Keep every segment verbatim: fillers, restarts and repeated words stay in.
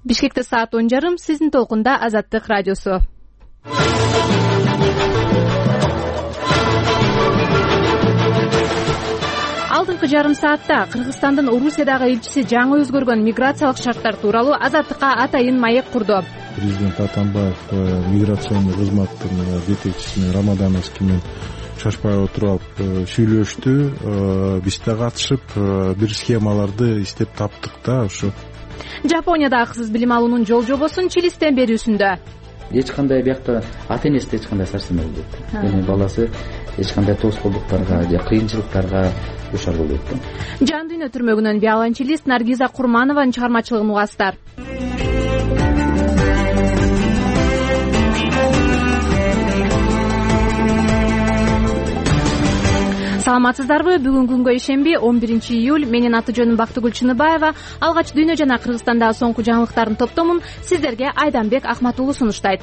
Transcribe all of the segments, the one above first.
Бишкекте саат он жарым, сиздин толкунда Азаттык радиосу. Алдыңкы жарым саатта Кыргызстандын Орусиядагы элчиси жаңы өзгөргөн миграциялык шарттар тууралуу Азаттыкка атайын маек курду. Президент Атамбаев миграционный кызматтын жетекчиси Рамадановский менен шашпай отуруп сүйлөштү. Биз да катышып бир схемаларды издеп таптык да ушу. Жапонияда акысыз билим алуунун жол жобосун Чилистен берүүсүндө. Эч кандай биякта ата энеси эч кандай сарсанбай болбойт. Эми баласы эч кандай тоскоолдуктарга же кыйынчылыктарга душар болбойт. Жан дүйнө түрмөгүнөн биолончелист Наргиза Курманованын чыгармачылыгын угасыздар. Саламатсыздарбы? Бүгүн күнгө ишемби, он биринчи июль. Менин аты жөнүм Бактыгүл Чыныбаева. Алгач дүйнө жана Кыргызстандагы соңку жаңылыктардын топтомун сиздерге Айданбек Акматуулу сунуштайт.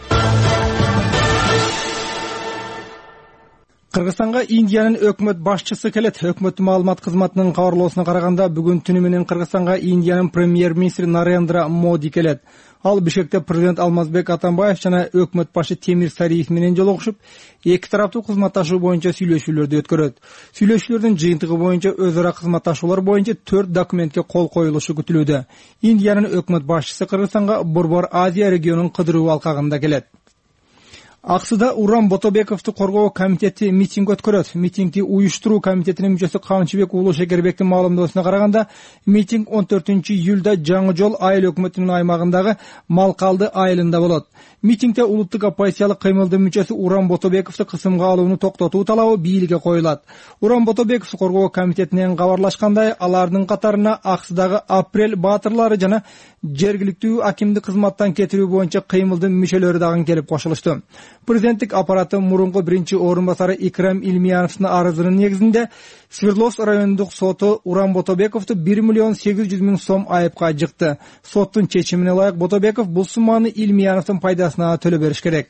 Кыргызстанга Индиянын өкмөт башчысы келет. Өкмөт маалымат кызматынын кабарлоосуна караганда, бүгүн түнү менен Кыргызстанга Индиянын премьер-министри Нарендра Моди келет. Ал Бишкекте президент Алмазбек Атамбаев жана өкмөт башы Темир Сариев менен жолугушуп, эки тараптуу кызматташуу боюнча сүйлөшүүлөрдү өткөрөт. Сүйлөшүүлөрдүн жыйынтыгы боюнча өз ара кызматташуулар боюнча төрт документке кол коюлушу күтүлүүдө. Индиянын өкмөт башчысы Кыргызстанга Борбор Азия регионун кыдыруу алкагында келет. Аксыда Урам Ботобековду коргоо комитети митинг өткөрөт. Митингди уюштуруу комитетинин мүчөсү Камчыбек Уулу Шекербектин маалымдоосуна караганда, митинг он төртүнчү июлда Жаңы жол айыл өкмөтүнүн аймагындагы Малкалды айылында болот. Митингде улуттук оппозициялык кыймылдын мүчөсү Урам Ботобековду кысымга алууну токтотуу талабы бийликке коюлат. Урам Ботобековду коргоо комитетинен кабарлашкандай, алардын катарына Аксыдагы Апрель баатырлары жана жергиликтүү акимди кызматтан кетирүү боюнча кыймылдын мүчөлөрү дагы келип кошулушту. Президенттик аппараты мурунку биринчи орун басары Икрам Илмияновдун арызынын негизинде Свердловск райондук соту Урам Ботобековду бир миллион сегиз жүз миң сом айыпка жыкты. Соттун чечимине ылайык Ботобеков бул сумманы Илмияновдун пайдасына төлөп бериш керек.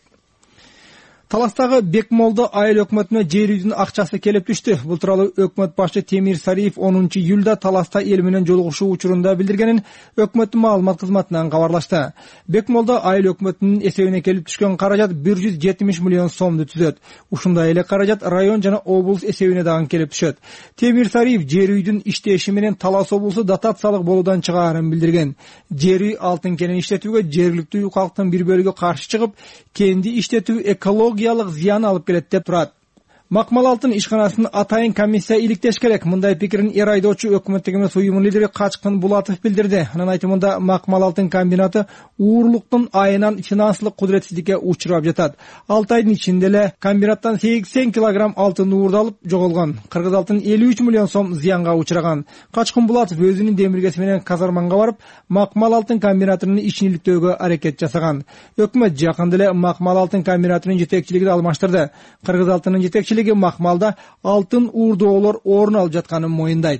Таластагы Бекмолдо айыл өкмөтүнө жер үйдүн акчасы келип түштү. Бул тууралуу өкмөт башы Темир Сариев онунчу июлда Таласта эл менен жолугушуу учурунда билдиргенин өкмөттүн маалымат кызматынан кабарлашты. Бекмолдо айыл өкмөтүнүн эсебине келип түшкөн каражат бир жүз жетимиш миллион сомду түзөт. Ушундай эле каражат район жана облус эсебине дагы келип түшөт. Темир Сариев жер үйдүн иштеши менен Талас облусу дотациялык болуудан чыгаарын билдирген. Жер үй алтын кенин иштетүүгө жергиликтүү калктын бир бөлүгү каршы чыгып, кенди иштетүү экология зыян алып келет деп турат. Макмал алтын ишканасын атайын комиссия иликтеш керек. Мындай пикирин эр айдоочу өкмөттүк эмес уюмунун лидери Качкын Булатов билдирди. Анын айтымында Макмал алтын комбинаты уурлуктун айынан финансылык кудуретсиздикке учурап жатат. алты айдын ичинде эле комбинаттан сексен килограмм алтын уурдалып жоголгон. Кыргыз алтын элүү үч миллион сом зыянга учураган. Качкын Булатов өзүнүн демиргеси менен Казарманга барып, Макмал алтын комбинатынын ишин иликтөөгө аракет жасаган. Өкмөт жакында эле Макмал алтын комбинатынын жетекчилигин алмаштырды. Кыргыз алтынын жетекчилиги Макмалда алтын уурдоолор орун алып жатканын моюндайт.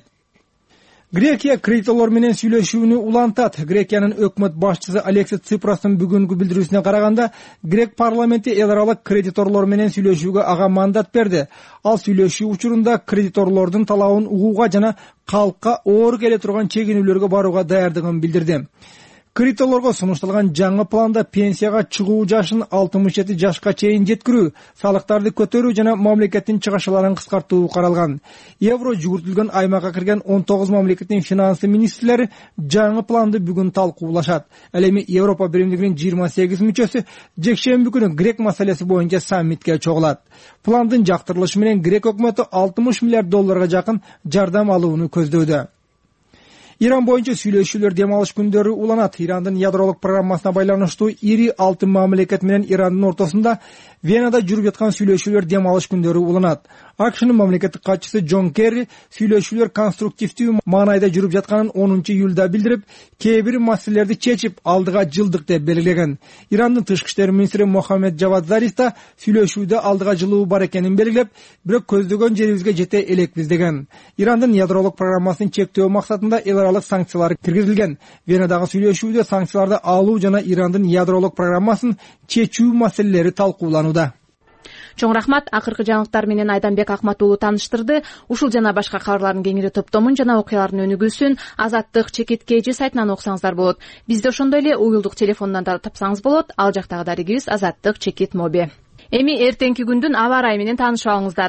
Грекия кредиторлор менен сүйлөшүүнү улантат. Грекиянын өкмөт башчысы Алексис Ципростун бүгүнкү билдирүүсүнө караганда, Грек парламенти эл аралык кредиторлор менен сүйлөшүүгө ага мандат берди. Ал сүйлөшүү учурунда кредиторлордун талабын угууга жана калкка оор келе турган чегинүүлөргө барууга даярдыгын билдирди. Кредиторлорго сунушталган жаңы планда пенсияга чыгуу жашын алтымыш жети жашка чейин жеткирүү, салыктарды көтөрүү жана мамлекеттин чыгышаларын кыскартуу каралган. Евро жүгүртүлгөн аймакка кирген он тогуз мамлекеттин финансы министрлери жаңы планды бүгүн талкуулашат. Ал эми Европа биримдигинин жыйырма сегиз мүчөсү жекшемби күнү Грек маселеси боюнча саммитке чогулат. Пландын жактырылышы менен Грек өкмөтү алтымыш миллиард долларга жакын жардам алууну көздөдө. Иран боюнча сүйлөшүүлөр дем алыш күндөрү уланат. Ирандын ядролук программасына байланыштуу ири алты мамлекет менен Ирандын ортосунда Венада жүрүп жаткан сүйлөшүүлөр дем алыш күндөрү уланат. АКШнын мамлекеттик катчысы Джон Керри сүйлөшүүлөр конструктивдүү маанайда жүрүп жатканын онунчу июлда билдирип, кээ бир маселелерди чечип алдыга жылдык деп белгилеген. Ирандын тышкы иштер министри Мохаммед Джавад Зариф да сүйлөшүүдө алдыга жылуу бар экенин белгилеп, бирок көздөгөн жерибизге жете элекпиз деген. Ирандын ядролук программасын чектөө максатында эл аралык санкциялар киргизилген. Венадагы сүйлөшүүдө санкцияларды алуу жана Ирандын ядролук программасын чечүү маселелери талкууланууда. Чоң рахмат. Акыркы жаңылыктар менен Айданбек Акмат уулу тааныштырды. Ушул жана башка кабарлардын кеңири топтомун жана окуялардын өнүгүүсүн Азаттык чекит kg сайтынан окусаңыздар болот. Бизди ошондой эле уюлдук телефондон да тапсаңыз болот. Ал жактагы дарегибиз Азаттык чекит моби. Эми эртеңки күндүн аба ырайы менен таанышып алыңыздар.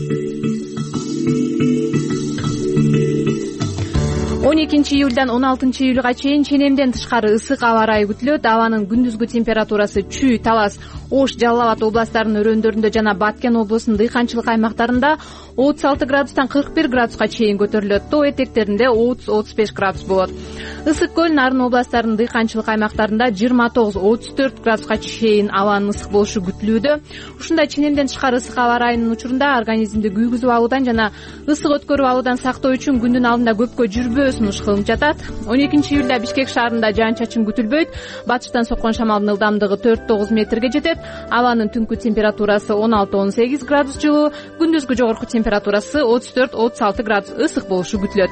он экинчи июлдан он алтынчы июлга чейин ченемден тышкары ысык аба ырайы күтүлөт. Абанын күндүзгү температурасы Чүй, Талас, Ош, Жалал Абад областтарынын өрөөндөрүндө жана Баткен облусунун дыйканчылык аймактарында отуз алты градустан кырк бир градуска чейин көтөрүлөт. Тоо этектеринде отуз отуз беш градус болот. Ысык көл, Нарын областтарынын дыйканчылык аймактарында жыйырма тогуз отуз төрт градуска чейин абанын ысык болушу күтүлүүдө. Ушундай ченемден тышкары ысык аба ырайынын учурунда организмди күйгүзүп алуудан жана ысык өткөрүп алуудан сактоо үчүн күндүн алдында көпкө жүрбөө сунуш кылынып жатат. он экинчи июлда Бишкек шаарында жаан-чачын күтүлбөйт. Батыштан соккон шамалдын ылдамдыгы төрт тогуз метрге жетет. Абанын түнкү температурасы он алты он сегиз градус жылуу, күндүзгү жогорку температурасы отуз төрт отуз алты градус ысык болушу күтүлөт.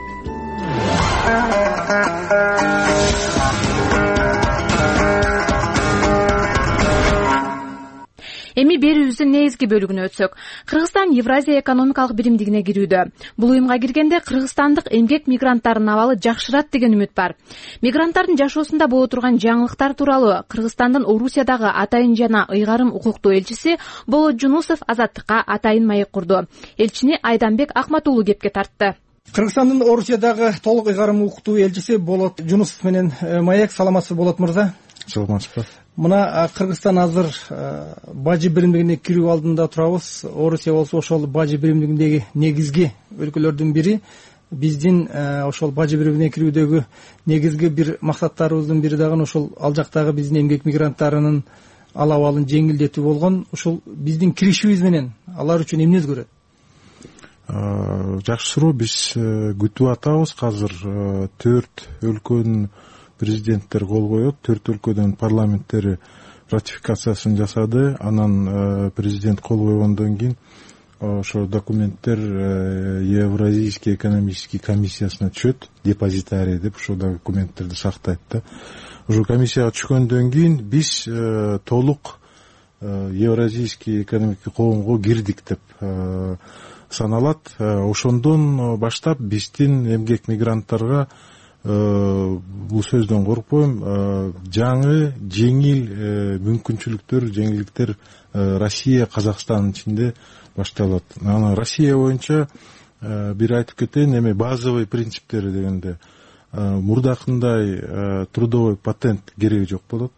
Эми берүүбүздүн негизги бөлүгүнө өтсөк. Кыргызстан Евразия экономикалык биримдигине кирүүдө. Бул уюмга киргенде кыргызстандык эмгек мигранттарынын абалы жакшырат деген үмүт бар. Мигранттардын жашоосунда боло турган жаңылыктар тууралуу Кыргызстандын Орусиядагы атайын жана ыйгарым укуктуу элчиси Болот Жунусов Азаттыкка атайын маек курду. Элчини Айданбек Акмат уулу кепке тартты. Кыргызстандын Орусиядагы толук ыйгарым укуктуу элчиси Болот Жунусов менен маек. Саламатсызбы, Болот мырза? Саламатсызбы. Мына Кыргызстан азыр бажы биримдигине кирүү алдында турабыз. Орусия болсо ошол бажы биримдигиндеги негизги өлкөлөрдүн бири. Биздин ошол бажы биримине кирүүдөгү негизги бир максаттарыбыздын бири дагы ошол ал жактагы биздин эмгек мигранттарынын ал абалын жеңилдетүү болгон. Ушул биздин киришибиз менен алар үчүн эмне өзгөрөт? Жакшы суроо. Биз күтүп атабыз. Азыр төрт өлкөнүн президенттер кол коет. Төрт өлкөдөн парламенттери ратификациясын жасады. Анан президент кол койгондон кийин ошо документтер Евразийский экономический комиссиясына түшөт. Депозитарий деп ошо документтерди сактайт да. Ошо комиссияга түшкөндөн кийин биз толук Евразийский экономикий коомго кирдик деп саналат. Ошондон баштап биздин эмгек мигранттарга бул сөздөн коркпойм, жаңы жеңил мүмкүнчүлүктөр, жеңилдиктер Россия, Казакстандын ичинде башталат. Анан Россия боюнча бир айтып кетейин, эми базовый принциптери дегенде мурдакындай трудовой патент кереги жок болот.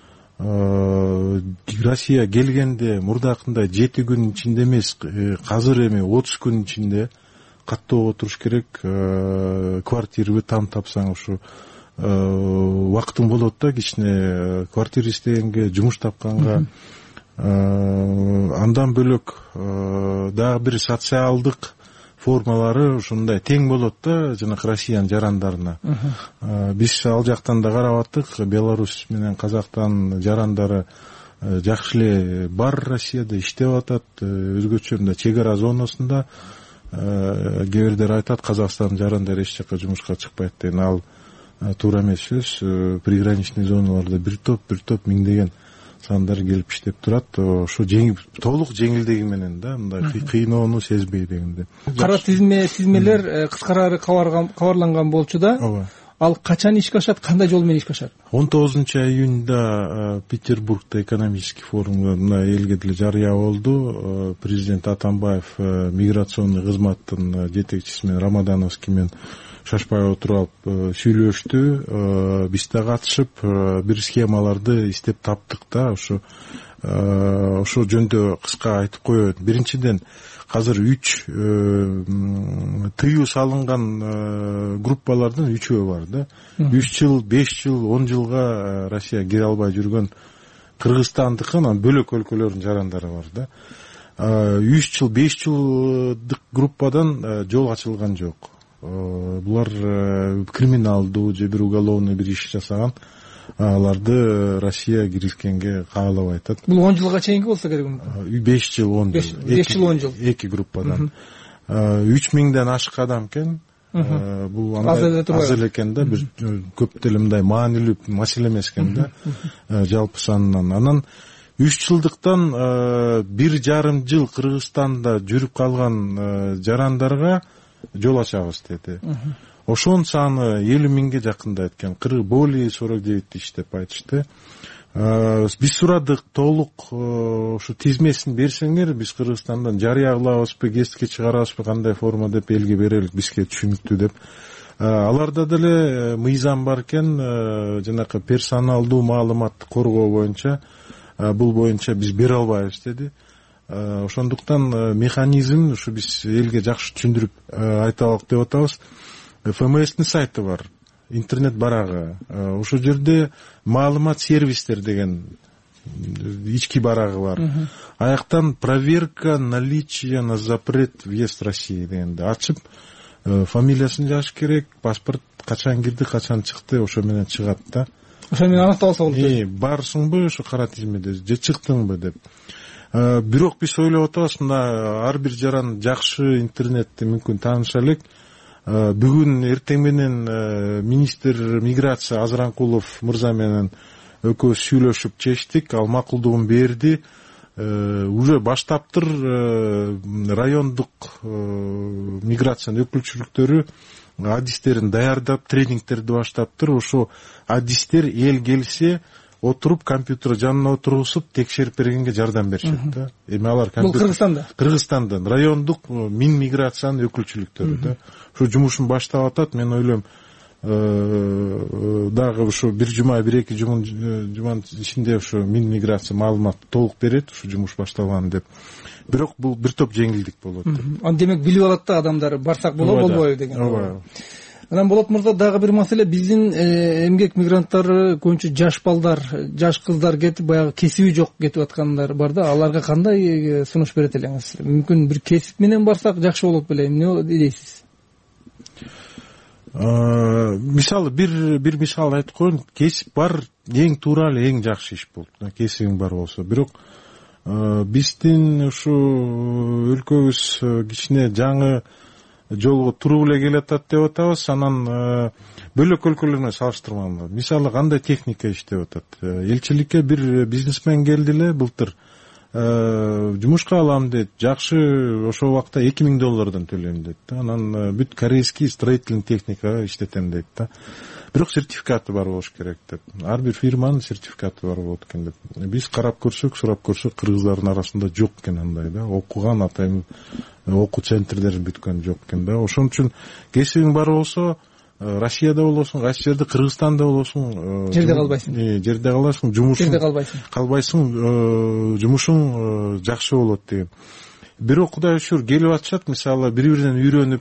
Россия келгенде мурдакындай жети күн ичинде эмес, азыр эми отуз күн ичинде каттоо отуруш керек. Квартираны там тапсаң ушу убактың болот да, кичине квартира издегенге, жумуш тапканга. Андан бөлөк дагы бир социалдык формалары ушундай тең болот да, жанакы Россиянын жарандарына. Биз ал жактан да карап аттык. Беларусь менен Казакстан жарандары жакшы эле бар Россияда иштеп атат. Өзгөчө мындай чек ара зонасында кээ бирдер айтат, Казакстандын жарандары эч жака жумушка чыкпайт деген. Ал туура эмес сөз. Приграничный зоналарда бир топ бир топ миңдеген сандар келип иштеп турат. Ошо жеңил, толук жеңилдиги менен да, мындай кыйноону сезбей дегенде. Кара тизме тизмелер кыскарары кабарланган болчу да. Ооба. Ал качан ишке ашат, кандай жол менен ишке ашат? он тогузунчу июнда Петербургда экономический форумда элге деле жарыя болду. Президент Атамбаев миграционный кызматтын жетекчиси менен Рамадановский менен шашпай отуруп сүйлөштү. Биз да катышып бир схемаларды издеп таптык да. Ошо ошо жөнүндө кыска айтып коеюн. Биринчиден, азыр үч тыюу салынган группалардын үчөө бар да. үч жыл, беш жыл, он жылга Россия кире албай жүргөн Кыргызстандыкын, анан бөлөк өлкөлөрдүн жарандары бар да. үч жыл, беш жылдык группадан жол ачылган жок. Булар криминалдуу же бир уголовный бир иш жасаган. Аларды Россия киргизгенге каалабайт. Бул он жылга чейинки болсо керек. беш жыл, он жыл. беш жыл, он жыл. Эки группадан. үч миңден ашык адам экен. Бул аз эле экен да, бир көп деле мындай маанилүү маселе эмес экен да, жалпы санынан. Анан үч жылдыктан бир жарым жыл Кыргызстанда жүрүп калган жарандарга жол ачабыз деди. Ошонун саны элүү миңге жакындайт экен. Более сорок девять тысяч деп айтышты. Биз сурадык, толук ушу тизмесин берсеңер, биз Кыргызстандан жарыя кылабызбы, гезитке чыгарабызбы, кандай форма деп элге берелик, бизге түшүнүктүү деп. Аларда деле мыйзам бар экен, жанакы персоналдуу маалыматты коргоо боюнча, бул боюнча биз бере албайбыз деди. Ошондуктан механизм ушу биз элге жакшы түшүндүрүп айталык деп атабыз. эф эм эстин сайты бар, интернет барагы. Ошол жерде маалымат сервистер деген ички барагы бар. Аяктан проверка наличия на запрет въезд России дегенди ачып, фамилиясын жазыш керек, паспорт качан кирди, качан чыкты, ошо менен чыгат да. Ошо менен аныкталса болот. Э, барсыңбы ошо кара тизмеде, же чыктыңбы деп. Бирок биз ойлоп атабыз, мына ар бир жаран жакшы интернетти мүмкүн тааныша элек. Бүгүн эртең менен министр миграция Азыранкулов мырза менен экөөбүз сүйлөшүп чечтик, ал макулдугун берди. Уже баштаптыр райондук миграциянын өкүлчүлүктөрү адистерин даярдап, тренингтерди баштаптыр. Ошо адистер эл келсе отуруп компьютер жанына отургузуп текшерип бергенге жардам беришет да. Эми алар бул Кыргызстанда. Кыргызстандан райондук мин миграциянын өкүлчүлүктөрү да. Ушу жумушун баштап атат. Мен ойлойм, дагы ушу бир жума, бир эки жуманын ичинде ушу мин миграция маалымат толук берет, ушу жумуш башталган деп. Бирок бул бир топ жеңилдик болот деп. Аны демек билип алат да адамдар, барсак болобу, болбойбу деген. Ооба. Анан Болот мырза, дагы бир маселе, биздин эмгек мигранттары көбүнчө жаш балдар, жаш кыздар кетип, баягы кесиби жок кетип аткандар бар да. Аларга кандай сунуш берет элеңиз? Мүмкүн бир кесип менен барсак жакшы болот беле, эмне дейсиз? Мисалы бир бир мисал айтып коеюн. Кесип бар, эң туура эле, эң жакшы иш болот. Кесибиң бар болсо. Бирок биздин ушу өлкөбүз кичине жаңы жолго туруп эле келатат деп атабыз. Анан бөлөк өлкөлөр менен салыштырмаганда, мисалы кандай техника иштеп атат. Элчиликке бир бизнесмен келди эле былтыр. Жумушка алам дейт. Жакшы, ошол убакта эки миң доллардан төлөйм дейт да. Анан бүт корейский строительный техника иштетем дейт да. Бирок сертификаты бар болуш керек деп. Ар бир фирманын сертификаты бар болот экен деп. Биз карап көрсөк, сурап көрсөк, кыргыздардын арасында жок экен андай да. Окуган атайын окуу центрлерин бүткөн жок экен да. Ошон үчүн кесибиң бар болсо, Россияда болосуң, кайсы жерде, Кыргызстанда болосуң, жерде калбайсың. Э, жерде каласың, жумушуң жерде калбайсың. Калбайсың, жумушуң жакшы болот деген. Бирок Кудай шүр келип атышат, мисалы бири-биринен үйрөнүп,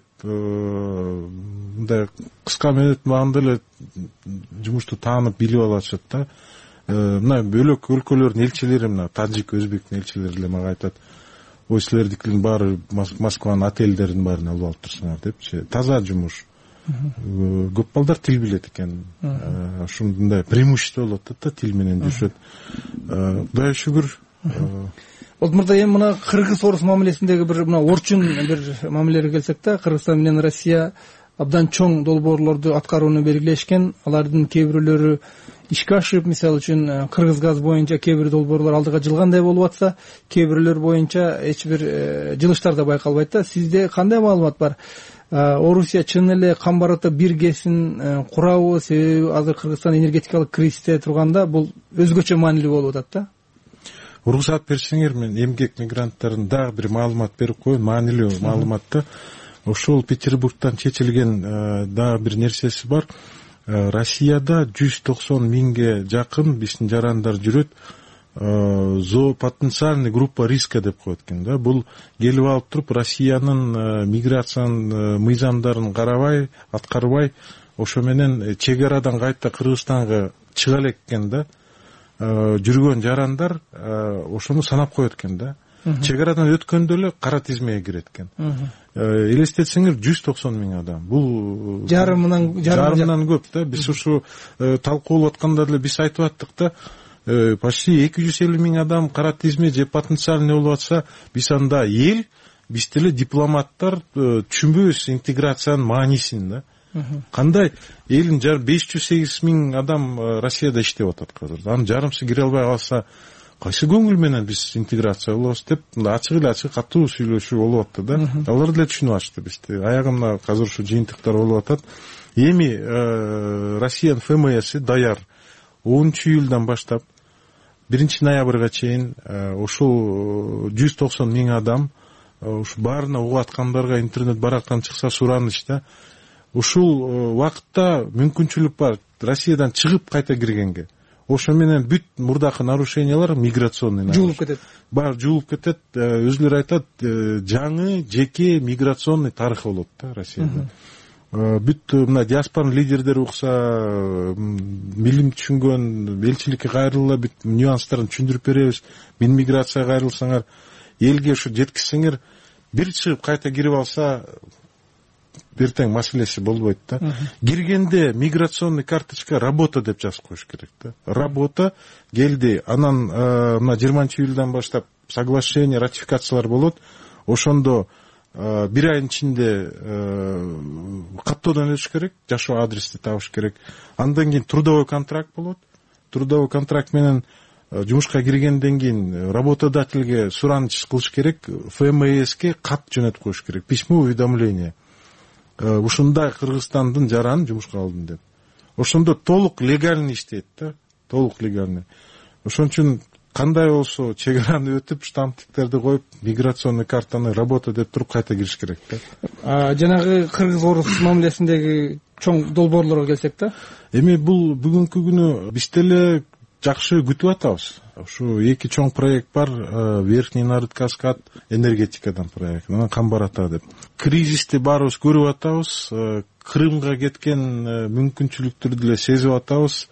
мындай кыска мөөнөт маанда эле жумушту таанып, билип алышат да. Мына бөлөк өлкөлөрдүн элчилери, мына Тажик, Өзбектин элчилери эле мага айтат, ой силердикинин баары Москванын отелдеринин баарын алып алып турсуңар депчи. Таза жумуш. Көп балдар тил билет экен. Ушундай преимущество болот да, тил менен жүрүшөт. Кудай шүгүр. Болот мырза, эми мына кыргыз-орус мамилесиндеги бир мына орчун бир мамилеге келсек да, Кыргызстан менен Россия абдан чоң долбоорлорду аткарууну белгилешкен. Алардын кээ бирөөлөрү ишке ашып, мисалы үчүн Кыргыз газ боюнча кээ бир долбоорлор алдыга жылгандай болуп атса, кээ бирөөлөр боюнча эч бир жылыштар да байкалбайт да. Сизде кандай маалымат бар? Орусия чын эле камбарата биргесин курабы? Себеби азыр Кыргызстан энергетикалык кризисте турганда бул өзгөчө маанилүү болуп атат да. Уруксат берсеңер, мен эмгек мигранттарын дагы бир маалымат берип коеюн, маанилүү маалыматты. Ошол Петербургтан чечилген дагы бир нерсеси бар. Россияда жүз токсон миңге жакын биздин жарандар жүрөт. Зоопотенциальный группа риска деп коет экен да. Бул келип алып туруп Россиянын миграциянын мыйзамдарын карабай, аткарбай, ошо менен чек арадан кайта Кыргызстанга чыга элек экен да. Жүргөн жарандар ошону санап коет экен да. Чек арадан өткөндө эле кара тизмеге кирет экен. Элестетсеңер, жүз токсон миң адам. Бул жарымынан жарымынан көп да. Биз ушу талкуулап атканда деле биз айтып аттык да. Почти эки жүз элүү миң адам кара тизме же потенциальный болуп атса, биз анда эл, биз деле дипломаттар түшүнбөйбүз интеграциянын маанисин да. Кандай элин беш жүз сегиз миң адам Россияда иштеп атат азыр. Анын жарымсы кире албай калса, кайсы көңүл менен биз интеграция болобуз деп мындай ачык эле ачык катуу сүйлөшүү болуп атты да. Алар деле түшүнүп атышты бизди. Аягында азыр ушу жыйынтыктар болуп атат. Эми Россиянын эф эм эси даяр. онунчу июлдан баштап биринчи ноябрга чейин ушул жүз токсон миң адам ушу баарына угуп аткандарга интернет барактан чыкса сураныч да. Ушул убакытта мүмкүнчүлүк бар Россиядан чыгып кайта киргенге. Ошо менен бүт мурдакы нарушениялар миграционный жуулуп кетет. Бар жуулуп кетет. Өзүлөрү айтат, жаңы жеке миграционный тарых болот да Россияда. Бүт мына диаспоранын лидердери укса, билим түшүнгөн элчиликке кайрылла бүт нюанстарын түшүндүрүп беребиз. Мен миграцияга кайрылсаңар, элге ушу жеткизсеңер, бир чыгып кайта кирип алса, бертең маселеси болбойт да. Киргенде миграционный карточка работа деп жазып коюш керек да. Работа келди. Анан мына жыйырманчы июлдан баштап соглашение, ратификациялар болот. Ошондо бир айдын ичинде каттоодон өтүш керек, жашоо адрести табыш керек. Андан кийин трудовой контракт болот. Трудовой контракт менен жумушка киргенден кийин работодательге сураныч кылыш керек, эф эм эске кат жөнөтүп коюш керек, письмо уведомление. Ушундай Кыргызстандын жаран жумушка алдым деп. Ошондо толук легальный иштейт да, толук легальный. Ошон үчүн кандай болсо чек араны өтүп, штамптиктерди коюп, миграционный картаны работа деп туруп кайта кириш керек да. Жанагы кыргыз-орус мамилесиндеги чоң долбоорлорго келсек да. Эми бул бүгүнкү күнү биз деле жакшы күтүп атабыз. Ушу эки чоң проект бар, Верхний Нарыд-Каскад энергетикадан проект, анан Камбар ата деп. Кризисти баарыбыз көрүп атабыз, Крымга кеткен мүмкүнчүлүктөрдү деле сезип атабыз.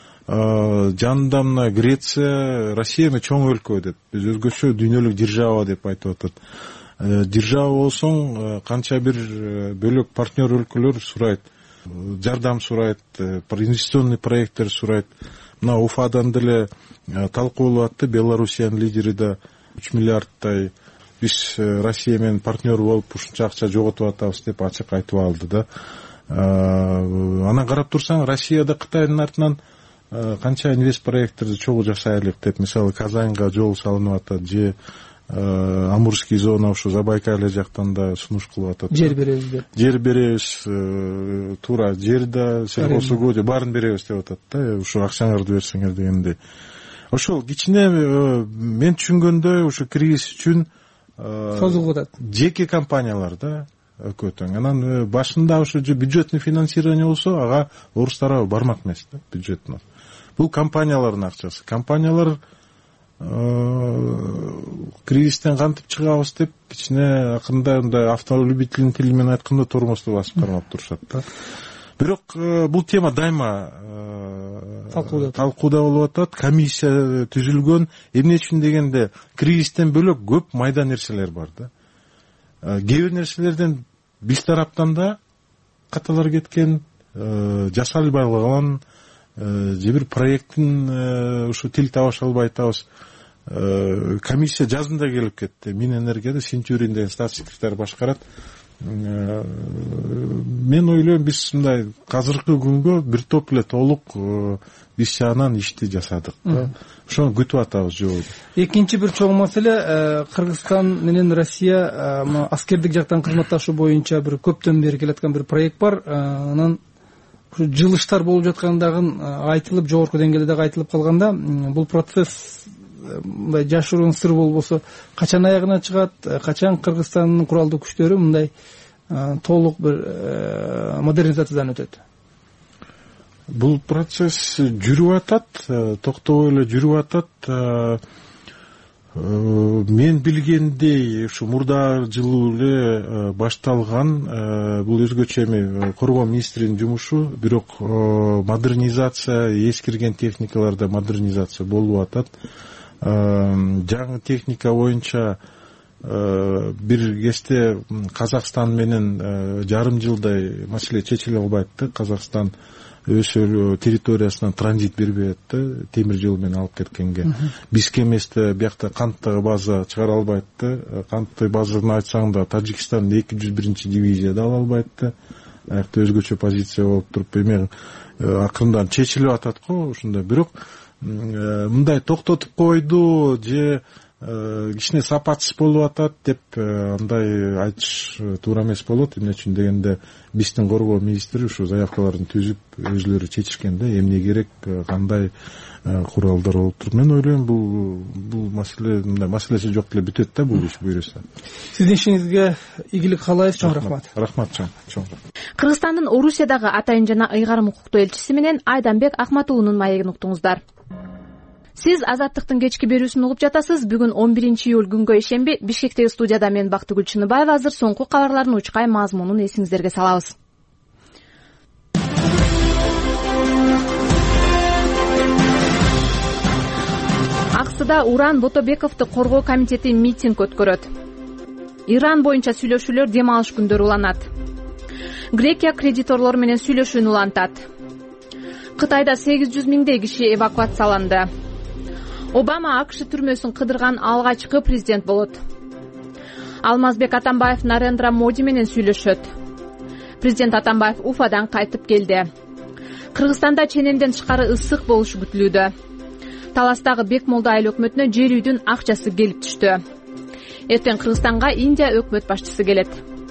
Жанында мына Греция, Россия эми чоң өлкө деп, биз өзгөчө дүйнөлүк держава деп айтып атат. Держава болсоң, канча бир бөлөк партнер өлкөлөр сурайт, жардам сурайт, инвестиционный проекттер сурайт. Мына Уфадан деле талкуу болуп атты, Белоруссиянын лидери да үч миллиардтай биз Россия менен партнер болуп ушунча акча жоготуп атабыз деп ачык айтып алды да. Анан карап турсаң, Россияда Кытайдын артынан канча инвест проекттерди чогуу жасайлык деп, мисалы Казаньга жол салынып атат, же Амурский зона ушу Забайкалье жактан да сунуш кылып атат. Жер беребиз деп. Жер беребиз, туура жер да, сельхозугодо баарын беребиз деп атат да, ушу акчаңарды берсеңер дегендей. Ошол кичине мен түшүнгөндөй ушу кризис үчүн созулуп атат. Жеке компаниялар да өкөтөң. Анан башында ушу бюджетный финансирование болсо, ага орус тарабы бармак эмес да, бюджеттен. Бул компаниялардын акчасы. Компаниялар кризистен кантип чыгабыз деп кичине акырында мындай автолюбительдин тили менен айтканда тормозду басып кармап турушат да. Бирок бул тема дайыма талкууда болуп атат. Комиссия түзүлгөн. Эмне үчүн дегенде, кризистен бөлөк көп майда нерселер бар да. Кээ бир нерселерден биз тараптан да каталар кеткен, жасалбай калган, же бир проекттин ушу тил табыша албай атабыз. Комиссия жазында келип кетти. Минэнергияда Синчурин деген статс секретарь башкарат. Мен ойлойм, биз мындай азыркы күнгө бир топ эле толук биз жагынан ишти жасадык. Ошону күтүп атабыз жолу. Экинчи бир чоң маселе, Кыргызстан менен Россия аскердик жактан кызматташуу боюнча бир көптөн бери келаткан бир проект бар. Анан жылыштар болуп жаткандыгын айтылып, жогорку деңгээлде дагы айтылып калганда, бул процесс мындай жашыруун сыр болбосо качан аягына чыгат, качан Кыргызстандын куралдуу күчтөрү мындай толук бир модернизациядан өтөт? Бул процесс жүрүп атат, токтобой эле жүрүп атат. Мен билгендей, ушу мурда жылы эле башталган, бул өзгөчө эми коргоо министринин жумушу, бирок модернизация, эскирген техникаларда модернизация болуп атат. Жаңы техника боюнча бир кезде Казакстан менен жарым жылдай маселе чечиле албайт да. Казакстан өз территориясынан транзит бербейт да, темир жол менен алып кеткенге. Бизге эместе биякта канттагы база чыгара албайт да. Кантты базаны айтсаң да Тажикстандын эки жүз биринчи дивизияда ала албайт да. Аякта өзгөчө позиция болуп туруп, эми акырындан чечилип атат го ушундай. Бирок мындай токтотуп койду же кичине сапатсыз болуп атат деп андай айтыш туура эмес болот. Эмне үчүн дегенде биздин коргоо министри ушу заявкаларын түзүп өзүлөрү чечишкен да, эмне керек, кандай куралдар болуп туруп. Мен ойлойм бул бул маселе мындай маселеси жок деле бүтөт да бул иш буюрса. Сиздин ишиңизге ийгилик каалайбыз. Чоң рахмат. Рахмат чоң. Чоң. Кыргызстандын Орусиядагы атайын жана ыйгарым укуктуу элчиси менен Айданбек Акматуулунун маегин уктуңуздар. Сиз Азаттыктын кечки берүүсүн угуп жатасыз. Бүгүн он биринчи июль күнгө ишемби Бишкектеги студияда мен Бактыгүл Чыныбаева. Азыр соңку кабарлардын учкай мазмунун эсиңиздерге салабыз. Аксыда Уран Ботобековду коргоо комитети митинг өткөрөт. Иран боюнча сүйлөшүүлөр дем алыш күндөрү уланат. Грекия кредиторлор менен сүйлөшүүнү улантат. Кытайда сегиз жүз миңдей киши эвакуацияланды. Обама АКШ түрмөсүн кыдырган алгачкы президент болот. Алмазбек Атамбаев Нарендра Моди менен сүйлөшөт. Президент Атамбаев Уфадан кайтып келди. Кыргызстанда ченемден тышкары ысык болушу күтүлүүдө. Таластагы Бекмолда айыл өкмөтүнө жер үйдүн акчасы келип түштү. Эртең Кыргызстанга Индия өкмөт башчысы келет.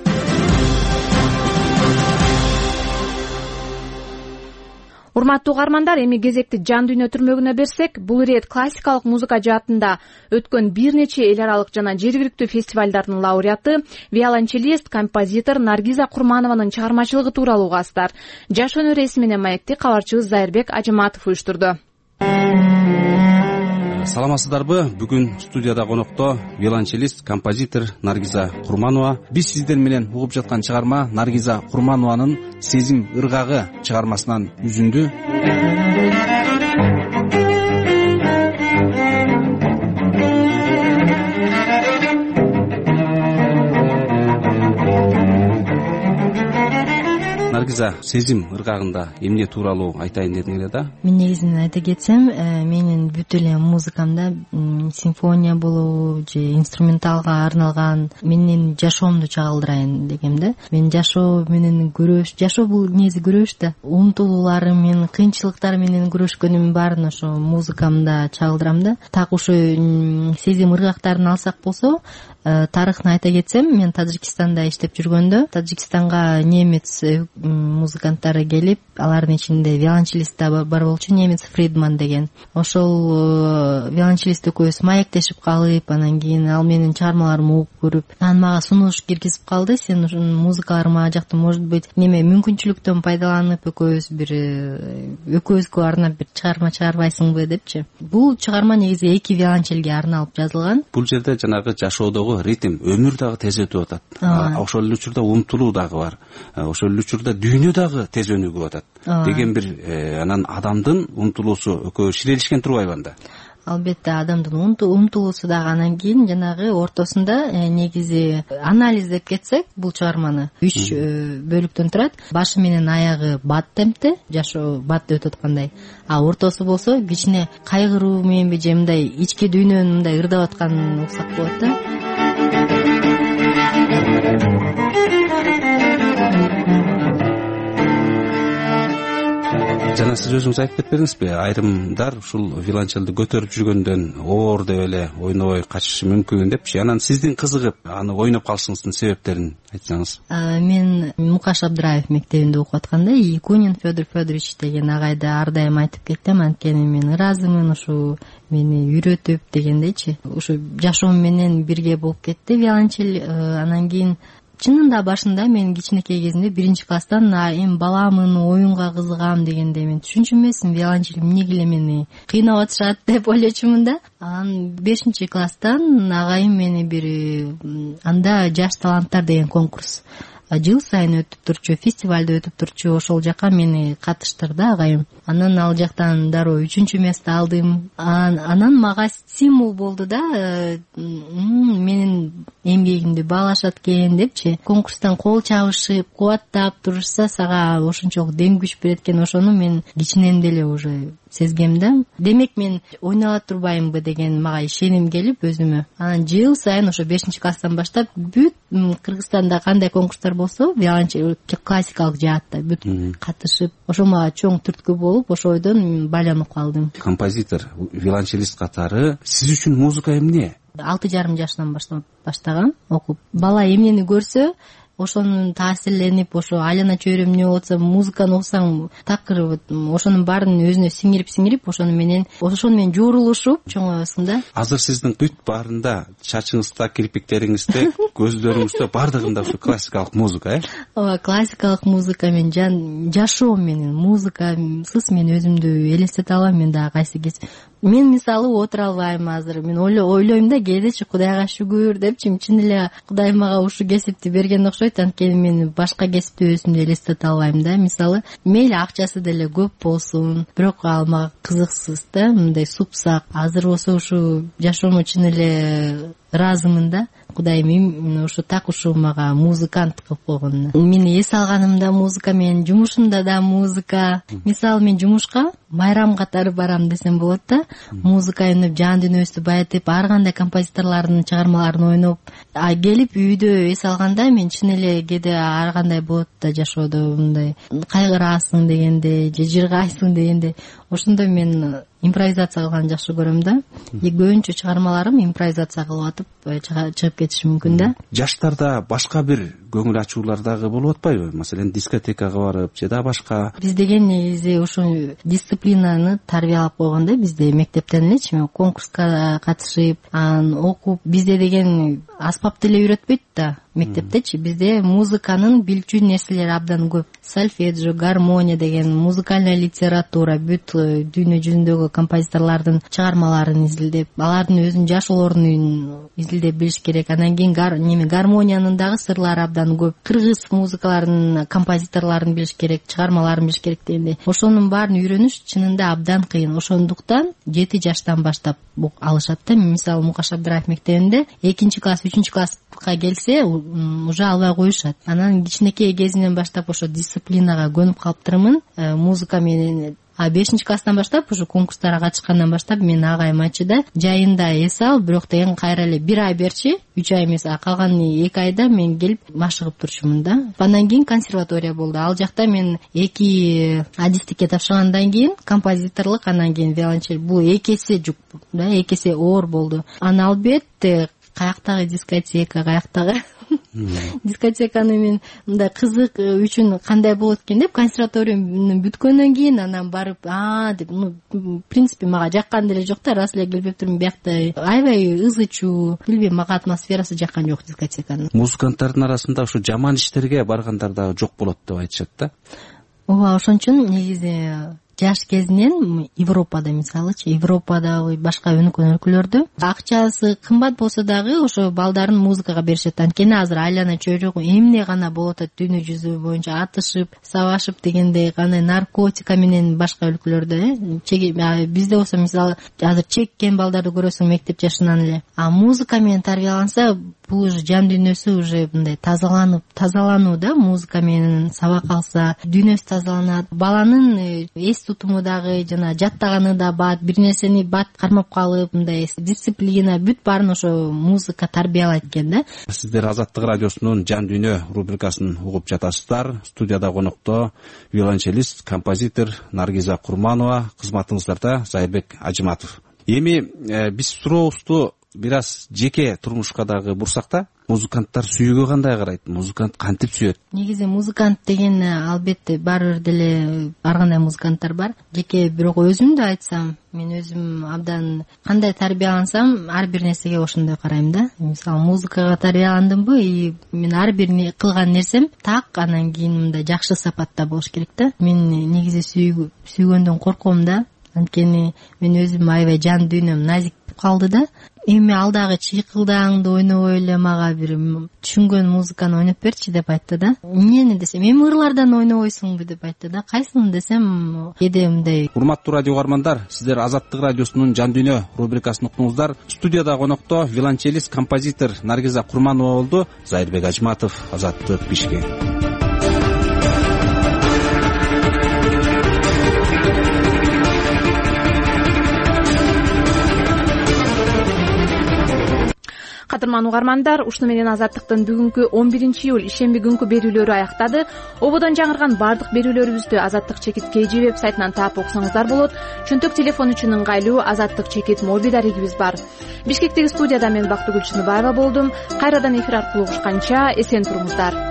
Урматтуу угармандар, эми кезекти жан дүйнө түрмөгүнө берсек, бул ирет классикалык музыка жаатында өткөн бир нече эл аралык жана жергиликтүү фестивалдардын лауреаты, виолончелист, композитор Наргиза Курманованын чыгармачылыгы тууралуу угасыздар. Жаш өнөр эси менен маекти кабарчыбыз Зайырбек Ажыматов уюштурду. Саламатсыздарбы? Бүгүн студияда конокто виолончелист, композитор Наргиза Курманова. Биз сиздер менен угуп жаткан чыгарма Наргиза Курманованын «Сезим ыргагы» чыгармасынан үзүндү. Наргиза, сезим ыргагында эмне тууралуу айтайын дедиң эле да? Мен негизинен айта кетсем, менин бүт эле музыкамда симфония болобу же инструменталга арналган менин жашоомду чагылдырайын дегем да. Мен жашоо менен күрөш, жашоо бул негизи күрөш да. Умтулууларым менен, кыйынчылыктар менен күрөшкөнүмдүн баарын ошо музыкамда чагылдырам да. Так ошо сезим ыргактарын алсак болсо, тарыхын айта кетсем, мен Тажикстанда иштеп жүргөндө, Тажикстанга немец музыканттары келип, алардын ичинде виолончелист да бар болчу, немец Фридман деген. Ошол виолончелист экөөбүз маектешип калып, анан кийин ал менин чыгармаларымды угуп көрүп, анан мага сунуш киргизип калды. Сен ушун музыкаларыма жакты, может быть, неме мүмкүнчүлүктөн пайдаланып экөөбүз бир экөөбүзгө арнап бир чыгарма чыгарбайсыңбы депчи. Бул чыгарма негизи эки виолончелге арналып жазылган. Бул жерде жанагы жашоодогу ритм, өмүр дагы тез өтүп атат. Ошол эле учурда умтулуу дагы бар. Ошол эле учурда дүйнө дагы тез өнүгүп атат деген бир анан адамдын умтулуусу экөө ширелишкен турбайбы анда? Албетте, адамдын умтулуусу дагы. Анан кийин жанагы ортосунда негизи анализ деп кетсек, бул чыгарманы үч бөлүктөн турат. Башы менен аягы бат темпте, жашоо батта өтүп аткандай. А ортосу болсо кичине кайгыруу мененби же мындай ички дүйнөнүн мындай ырдап атканын уксак болот да. Жана сиз өзүңүз айтып кетпедиңизби, айрымдар ушул виолончелди көтөрүп жүргөндөн оор деп эле ойнобой качышы мүмкүн депчи. Анан сиздин кызыгып аны ойноп калышыңыздын себептерин айтсаңыз. Мен Мукаш Абдыраев мектебинде окуп атканда Якунин Федор Федорович деген агайды ар дайым айтып кетем, анткени мен ыраазымын ушу мени үйрөтүп дегендейчи. Ушу жашоом менен бирге болуп кетти виолончел. Анан кийин чынында башында мен кичинекей кезимде биринчи класстан эми баламын, оюнга кызыгам дегенде мен түшүнчү эмесмин, виолончел эмнеге эле мени кыйнап атышат деп ойлочумун да. Анан бешинчи класстан агайым мени бир анда жаш таланттар деген конкурс жыл сайын өтүп турчу, фестивалда өтүп турчу, ошол жака мени катыштырды агайым. Анан ал жактан дароо үчүнчү место алдым. Анан мага стимул болду да, менин эмгегимди баалашат экен депчи. Конкурстан кол чабышып, кубаттап турушса сага ошончолук дем күч берет экен. Ошону мен кичинен деле уже сезгем да. Демек мен ойнала турбаймынбы деген мага ишеним келип өзүмө. Анан жыл сайын ошо бешинчи класстан баштап бүт Кыргызстанда кандай конкурстар болсо, виолончель классикалык жаатта бүт катышып, ошо мага чоң түрткү болуп, ошойдон байланып калдым. Композитор, виолончелист катары сиз үчүн музыка эмне? алты жарым жашынан баштап баштагам окуп. Бала эмнени көрсө, ошонун таасирленип, ошо айлана чөйрөм эмне болуп атса, музыканы окусаң такыр ошонун баарын өзүнө сиңирип сиңирип, ошону менен ошону менен жуурулушуп чоңойсуң да. Азыр сиздин бүт баарында, чачыңызда, кирпиктериңизде, көздөрүңүздө баардыгында ушу классикалык музыка, э? Ооба, классикалык музыка менен жан жашоом менен музыкасыз мен өзүмдү элестете албайм. Мен дагы кайсы кез мен мисалы отура албайм азыр. Мен ойлойм да, кээдечи Кудайга шүгүр депчи, чын эле Кудай мага ушул кесипти берген окшойт, анткени мен башка кесипти өзүмдү элестете албайм да. Мисалы, мейли акчасы деле көп болсун, бирок ал мага кызыксыз да, мындай супсак. Азыр болсо ушу жашоомо чын эле ыраазымын да. Кудайым ушу так ушу мага музыкант кылып койгонуна. Мен эс алганымда музыка, менин жумушумда да музыка. Мисалы, мен жумушка майрам катары барам десем болот да. Музыка өнөп, жан дүйнөбүздү байытып, ар кандай композиторлордун чыгармаларын ойноп, а келип үйдө эс алганда мен чын эле кээде ар кандай болот да жашоодо, мындай кайгырасың дегенде, же жыргайсың дегенде, ошондо мен импровизация кылганды жакшы көрөм да. Көбүнчө чыгармаларым импровизация кылып атып чыгып кетиши мүмкүн да. Жаштарда башка бир көңүл ачуулар дагы болуп атпайбы? Маселен, дискотекага барып, же да башка. Биз деген негизи ушул дисциплинаны тарбиялап койгон да, бизде мектептен элечи, конкурска катышып, анан окуп, бизде деген аспап деле үйрөтпөйт да. Мектептечи бизде музыканын билчү нерселери абдан көп. Сольфеджио, гармония деген, музыкальная литература, бүт дүйнө жүзүндөгү композиторлордун чыгармаларын изилдеп, алардын өзүнүн жашоолорун изилдеп билиш керек. Анан кийин неме гармониянын дагы сырлары абдан көп. Кыргыз музыкаларынын композиторлорун билиш керек, чыгармаларын билиш керек дегенде. Ошонун баарын үйрөнүш чынында абдан кыйын. Ошондуктан жети жаштан баштап алышат да. Мисалы, Мукаш Абдыраев мектебинде экинчи класс, үчүнчү класска келсе уже албай коюшат. Анан кичинекей кезинен баштап ошо дисциплинага көнүп калыптырмын. Музыка менен а бешинчи класстан баштап ушу конкурстарга катышкандан баштап мен агайым айтчы да, жайында эс ал, бирок деген кайра эле бир ай берчи, үч ай эмес, а калган эки айда мен келип машыгып турчумун да. Андан кийин консерватория болду. Ал жакта мен эки адистикке тапшыргандан кийин композиторлук, анан кийин виолончель, бул эки эсе жүк да, эки эсе оор болду. Анан албетте каяктагы дискотека, каяктагы дискотеканы мен мындай кызык үчүн кандай болот экен деп консерваторияны бүткөндөн кийин анан барып а деп, ну в принципе мага жаккан деле жок да, раз эле келип турмун биякта аябай ыз ичүү, билбейм, мага атмосферасы жаккан жок дискотеканын. Музыканттардын арасында ушу жаман иштерге баргандар дагы жок болот деп айтышат да. Ооба, ошон үчүн негизи жаш кезинен Европада, мисалычы, Европадагы башка өнүккөн өлкөлөрдө акчасы кымбат болсо дагы ошо балдарын музыкага беришет. Анткени азыр айлана чөйрөгү эмне гана болот атат, дүйнө жүзү боюнча атышып, сабашып дегендей, кандай наркотика менен башка өлкөлөрдө, э, бизде болсо мисалы азыр чеккен балдарды көрөсүң мектеп жашынан эле. А музыка менен тарбияланса, бул уже жан дүйнөсү уже мындай тазаланып, тазалануу да, музыка менен сабак алса, дүйнөсү тазаланат. Баланын эс тутуму дагы, жана жаттаганы да бат, бир нерсени бат кармап калып, мындай дисциплина, бүт баарын ошо музыка тарбиялайт экен да. Сиздер Азаттык радиосунун Жан дүйнө рубрикасын угуп жатасыздар. Студияда конокто виолончелист, композитор Наргиза Курманова, кызматыңыздарда Зайырбек Ажыматов. Эми э, биз сурообузду бир аз жеке турмушка дагы бурсак да, музыканттар сүйүүгө кандай карайт? Музыкант кантип сүйөт? Негизи музыкант деген албетте бар бир деле ар кандай музыканттар бар. Жеке бирок өзүмдү айтсам, мен өзүм абдан кандай тарбиялансам, ар бир нерсеге ошондой карайм да. Мисалы, музыкага тарбияландымбы, и мен ар бир кылган нерсем так, анан кийин мындай жакшы сапатта болуш керек да. Мен негизи сүйгөндөн корком да. Анткени мен өзүм аябай жан дүйнөм назик калды да. Эми алдагы чыйкылдаңды ойнобой эле мага бир түшүнгөн музыканы ойноп берчи деп айтты да. Эмнени десем, эми ырлардан ойнобойсуңбу деп айтты да. Кайсыны десем, кээде мындай. Урматтуу радио угармандар, сиздер Азаттык радиосунун Жан дүйнө рубрикасын уктуңуздар. Студияда конокто виолончелист, композитор Наргиза Курманова болду. Зайырбек Ажыматов, Азаттык, Бишкек. кутман угармандар, ушуну менен Азаттыктын бүгүнкү он биринчи июль ишемби күнкү берүүлөрү аяктады. Ободон жаңырган баардык берүүлөрүбүздү Азаттык чекит кей жи вебсайтынан таап окусаңыздар болот. Чөнтөк телефон үчүн ыңгайлуу Азаттык чекит моби дарегибиз бар. Бишкектеги студияда мен Бактыгүл Чыныбаева болдум. Кайрадан эфир аркылуу угушканча эсен туруңуздар.